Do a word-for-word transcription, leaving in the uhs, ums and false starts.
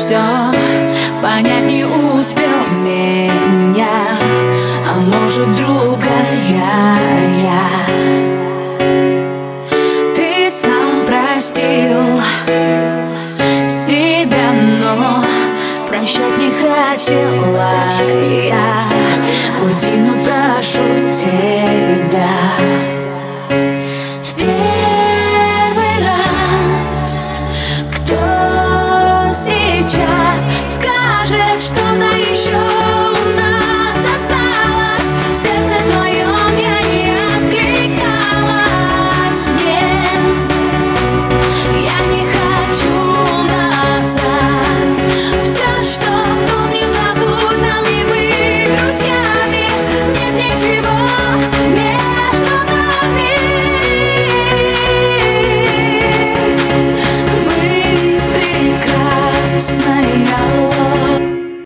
все понять не успел меня, а может другая я. Ты сам простил себя, но прощать не хотела я. Уйди, ну прошу тебя. В первый раз кто сейчас скажет, что-то еще у нас осталось? В сердце твоем я не откликалась. Нет, я не хочу назад. Все, что помню, забудь, нам не быть друзьями. Нет ничего между нами. Мы прекрасная ложь.